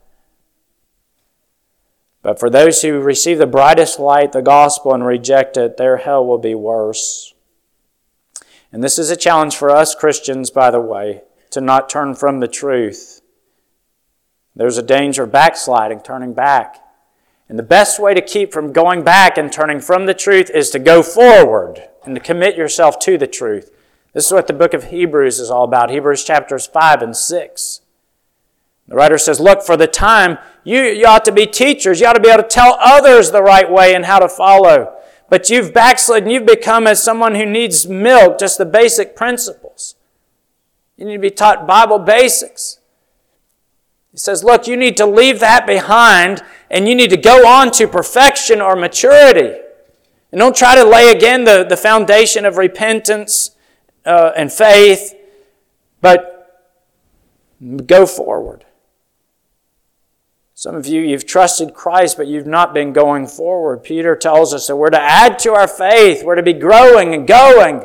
But for those who receive the brightest light, the gospel, and reject it, their hell will be worse. And this is a challenge for us Christians, by the way, to not turn from the truth. There's a danger of backsliding, turning back. And the best way to keep from going back and turning from the truth is to go forward and to commit yourself to the truth. This is what the book of Hebrews is all about, Hebrews chapters five and six. The writer says, look, for the time, you, you ought to be teachers. You ought to be able to tell others the right way and how to follow. But you've backslidden. You've become as someone who needs milk, just the basic principles. You need to be taught Bible basics. He says, look, you need to leave that behind and you need to go on to perfection or maturity. And don't try to lay again the, the foundation of repentance uh, and faith, but go forward. Some of you, you've trusted Christ, but you've not been going forward. Peter tells us that we're to add to our faith. We're to be growing and going.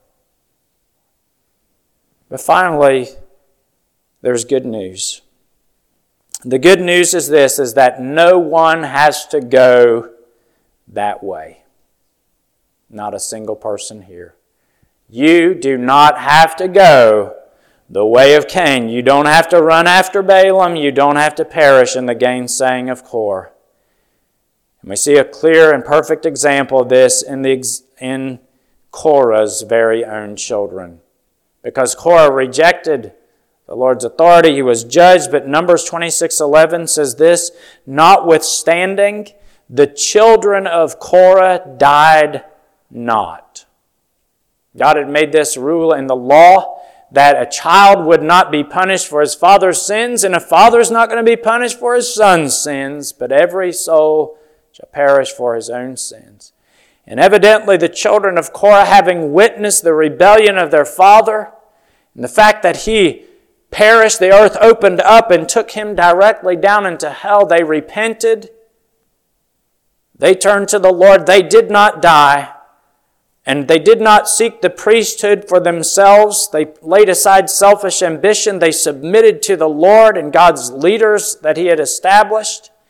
But finally, there's good news. The good news is this, is that no one has to go that way. Not a single person here. You do not have to go the way of Cain. You don't have to run after Balaam. You don't have to perish in the gainsaying of Korah. And we see a clear and perfect example of this in, the, in Korah's very own children. Because Korah rejected the Lord's authority, he was judged. But Numbers twenty-six eleven says this, notwithstanding, the children of Korah died not. God had made this rule in the law that a child would not be punished for his father's sins, and a father's not going to be punished for his son's sins, but every soul shall perish for his own sins. And evidently the children of Korah, having witnessed the rebellion of their father, and the fact that he perished, the earth opened up and took him directly down into hell, they repented. They turned to the Lord. They did not die. And they did not seek the priesthood for themselves. They laid aside selfish ambition. They submitted to the Lord and God's leaders that He had established.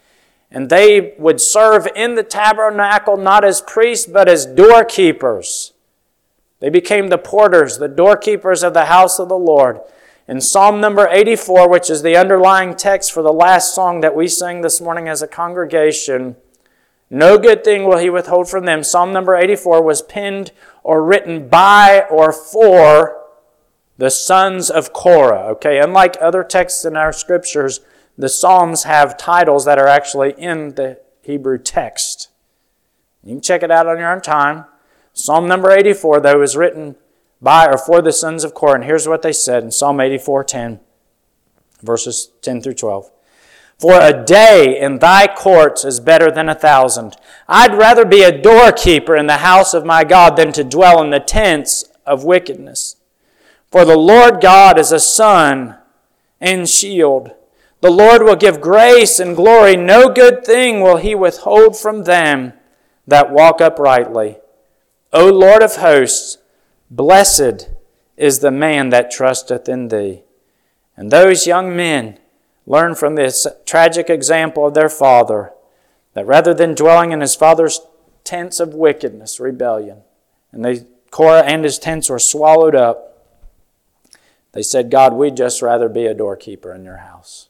And they would serve in the tabernacle not as priests, but as doorkeepers. They became the porters, the doorkeepers of the house of the Lord. In Psalm number eighty-four, which is the underlying text for the last song that we sang this morning as a congregation, no good thing will He withhold from them. Psalm number eighty-four was penned or written by or for the sons of Korah. Okay, unlike other texts in our scriptures, the Psalms have titles that are actually in the Hebrew text. You can check it out on your own time. Psalm number eighty-four, though, is written by or for the sons of Korah. And here's what they said in Psalm eighty-four ten, verses ten through twelve. For a day in thy courts is better than a thousand. I'd rather be a doorkeeper in the house of my God than to dwell in the tents of wickedness. For the Lord God is a sun and shield. The Lord will give grace and glory. No good thing will He withhold from them that walk uprightly. O Lord of hosts, blessed is the man that trusteth in Thee. And those young men learn from this tragic example of their father that rather than dwelling in his father's tents of wickedness, rebellion, and they, Korah and his tents were swallowed up, they said, God, we'd just rather be a doorkeeper in your house.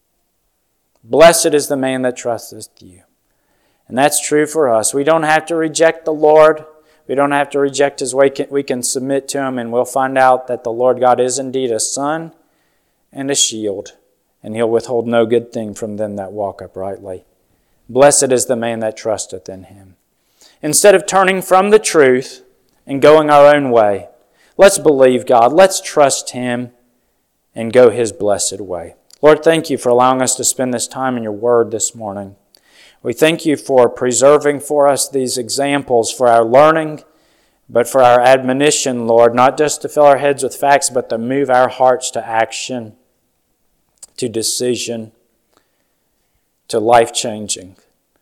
Blessed is the man that trusteth you. And that's true for us. We don't have to reject the Lord. We don't have to reject His way. We can submit to Him, and we'll find out that the Lord God is indeed a sun and a shield, and He'll withhold no good thing from them that walk uprightly. Blessed is the man that trusteth in Him. Instead of turning from the truth and going our own way, let's believe God. Let's trust Him and go His blessed way. Lord, thank You for allowing us to spend this time in Your Word this morning. We thank You for preserving for us these examples for our learning, but for our admonition, Lord, not just to fill our heads with facts, but to move our hearts to action, to decision, to life-changing.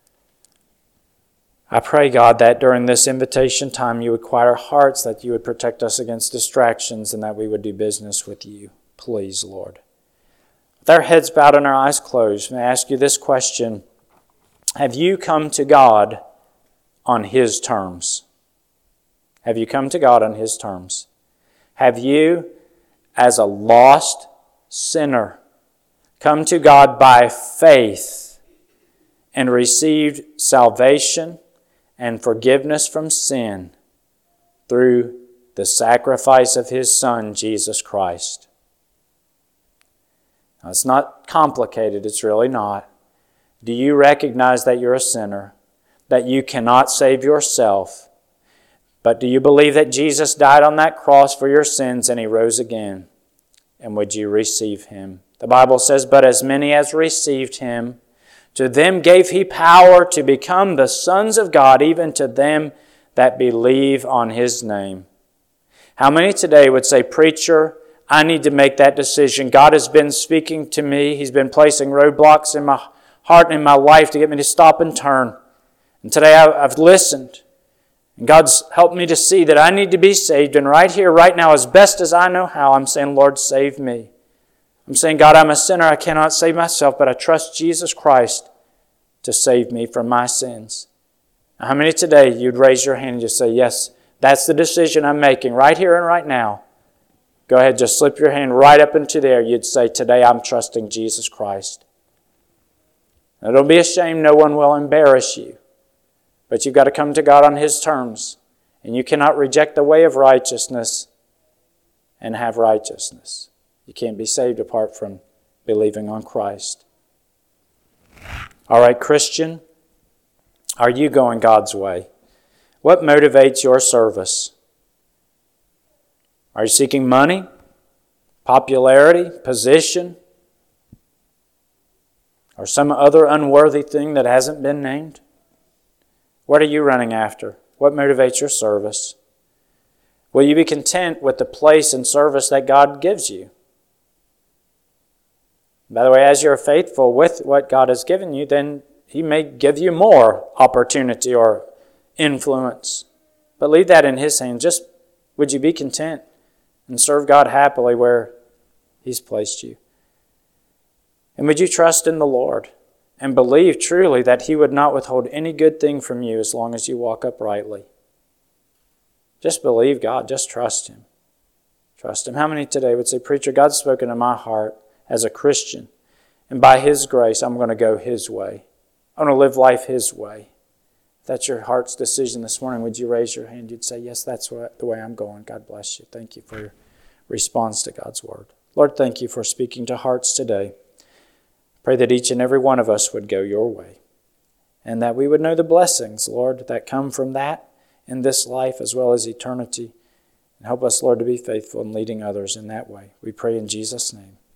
I pray, God, that during this invitation time You would quiet our hearts, that You would protect us against distractions, and that we would do business with You. Please, Lord. With our heads bowed and our eyes closed, may I ask you this question. Have you come to God on His terms? Have you come to God on His terms? Have you, as a lost sinner, come to God by faith and received salvation and forgiveness from sin through the sacrifice of His Son, Jesus Christ? Now, it's not complicated. It's really not. Do you recognize that you're a sinner, that you cannot save yourself? But do you believe that Jesus died on that cross for your sins and He rose again? And would you receive Him? The Bible says, but as many as received Him, to them gave He power to become the sons of God, even to them that believe on His name. How many today would say, preacher, I need to make that decision. God has been speaking to me. He's been placing roadblocks in my heart and in my life to get me to stop and turn. And today I've listened. And God's helped me to see that I need to be saved. And right here, right now, as best as I know how, I'm saying, Lord, save me. I'm saying, God, I'm a sinner. I cannot save myself, but I trust Jesus Christ to save me from my sins. Now, how many today you'd raise your hand and just say, yes, that's the decision I'm making right here and right now. Go ahead, just slip your hand right up into there. You'd say, today I'm trusting Jesus Christ. Now, don't be ashamed. No one will embarrass you. But you've got to come to God on His terms. And you cannot reject the way of righteousness and have righteousness. You can't be saved apart from believing on Christ. All right, Christian, are you going God's way? What motivates your service? Are you seeking money, popularity, position, or some other unworthy thing that hasn't been named? What are you running after? What motivates your service? Will you be content with the place and service that God gives you? By the way, as you're faithful with what God has given you, then He may give you more opportunity or influence. But leave that in His hands. Just would you be content and serve God happily where He's placed you? And would you trust in the Lord and believe truly that He would not withhold any good thing from you as long as you walk uprightly. Just believe God. Just trust Him. Trust Him. How many today would say, Preacher, God's spoken to my heart as a Christian, and by His grace, I'm going to go His way. I'm going to live life His way. If that's your heart's decision this morning, would you raise your hand? You'd say, yes, that's what, the way I'm going. God bless you. Thank you for your response to God's Word. Lord, thank you for speaking to hearts today. Pray that each and every one of us would go your way, and that we would know the blessings, Lord, that come from that in this life as well as eternity. And help us, Lord, to be faithful in leading others in that way. We pray in Jesus' name.